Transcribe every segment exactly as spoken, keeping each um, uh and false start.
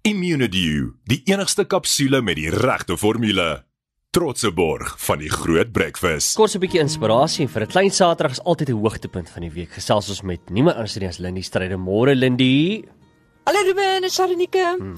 Immunedew, die enigste kapsule met die regte formule. Trotse borg van die Groot Breakfast. Kort so 'n bietjie inspirasie vir 'n klein Saterdag is altyd 'n hoogtepunt van die week. Gesels ons met niemand anders nie as Lindy Strydom. Môre Lindy. Hallo Ruben en Sharonike. Hmm.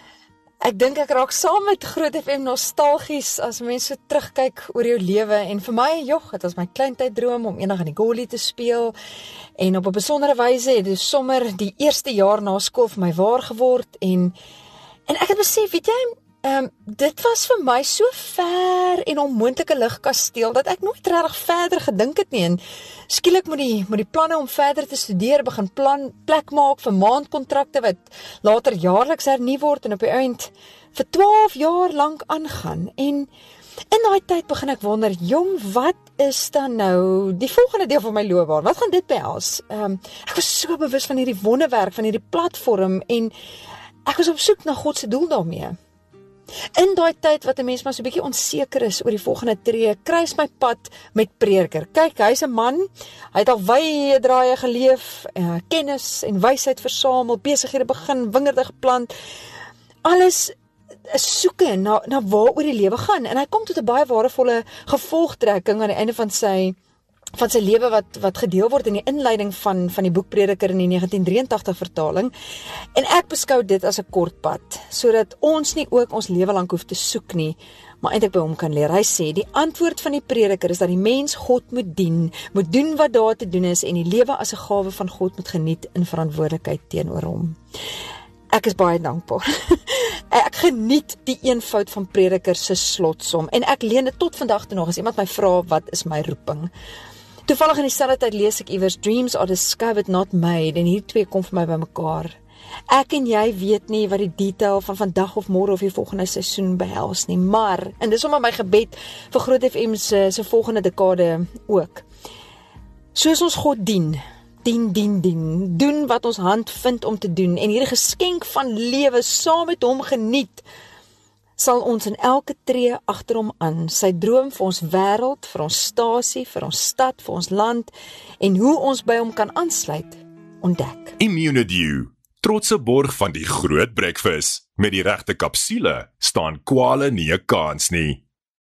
Ek dink ek raak saam met Groot F M nostalgies as mense terugkyk oor jou lewe en vir my, jog, dit was my kleintyddroom om eendag in die Gollie te speel en op 'n besondere wyse het dit sommer die eerste jaar na skool vir my waar geword en en ek het besef, weet jy, Um, dit was vir my so ver en onmoontlike ligkasteel dat ek nooit regtig verder gedink het nie en skielik moet die, moet die planne om verder te studeer begin plan, plek maak vir maandkontrakte wat later jaarliks hernie word en op die eind vir twaalf jaar lank aangaan en in daai tyd begin ek wonder, jong, wat is dan nou die volgende deel van my loopbaan? Wat gaan dit behels? Um, ek was so bewus van hierdie wonderwerk, van hierdie platform en ek was op soek na God se doel daarmee. In daai tyd wat 'n mens maar so 'n bietjie onseker is oor die volgende tree, kruis my pad met Prediker. Kyk, hy's 'n man, hy het al wye draaie geleef, uh, kennis en wysheid versamel, besighede begin, wingerde geplant. Alles is soeke na na waaroor die lewe gaan en hy kom tot 'n baie waardevolle gevolgtrekking aan die einde van sy van sy lewe wat wat gedeel word in die inleiding van van die boek Prediker in die negentien drieëntagtig vertaling. En ek beskou dit as 'n kort pad, sodat ons nie ook ons lewe lank hoef te soek nie, maar eintlik by hom kan leer. Hy sê, die antwoord van die Prediker is dat die mens God moet dien, moet doen wat daar te doen is en die lewe as 'n gawe van God moet geniet in verantwoordelikheid teenoor hom. Ek is baie dankbaar. Ek geniet die eenvoud van Prediker se slotsom en ek leen dit tot vandag toe nog as iemand my vra wat is my roeping. Toevallig in dieselfde tyd lees ek iewers Dreams are discovered not made en hier twee kom vir my bymekaar. Ek en jy weet nie wat die detail van vandag of môre of die volgende seisoen behels nie, maar en dis sommer my gebed vir Groot F M se se volgende dekade ook. Soos ons God dien, dien, dien, dien, doen wat ons hand vind om te doen en hierdie geskenk van lewe saam met hom geniet, sal ons in elke tree agter hom aan, sy droom vir ons wêreld, vir ons stasie, vir ons stad, vir ons land, en hoe ons by hom kan aansluit, ontdek. Immunedew, trotse borg van die Groot Breakfast. Met die regte kapsule staan kwale nie 'n kans nie.